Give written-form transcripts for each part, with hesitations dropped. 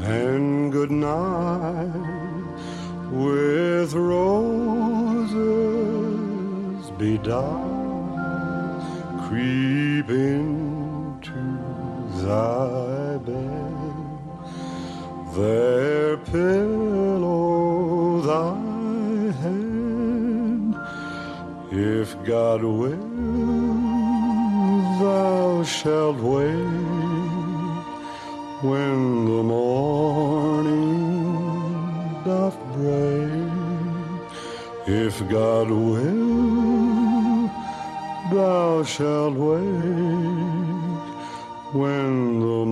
and good night with roses bedight, creep into thy bed, there pillow thy head. If God will, thou shalt wake when the morning doth break. If God will, thou shalt wake when the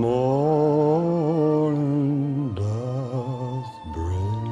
morning doth break.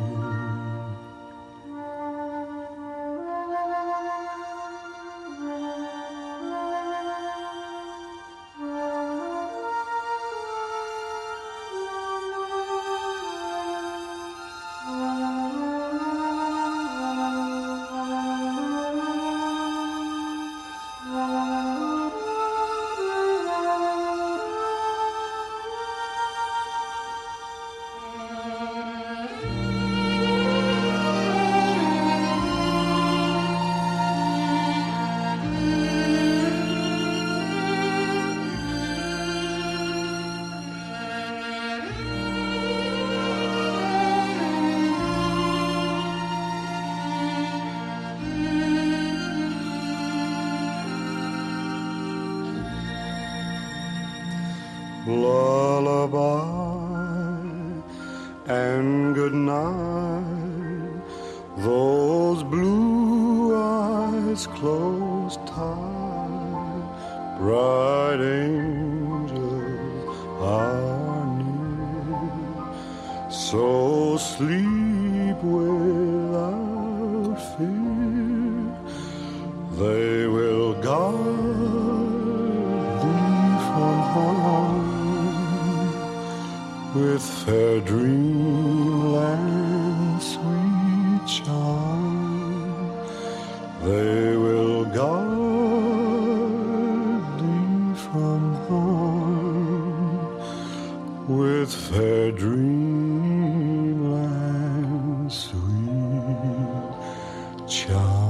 Lullaby and good night, those blue eyes close tight, bright angels are near, so sleep without fear, they will guard thee from harm. With fair dreamland sweet charm, they will guard thee from harm. With fair dreamland sweet charm.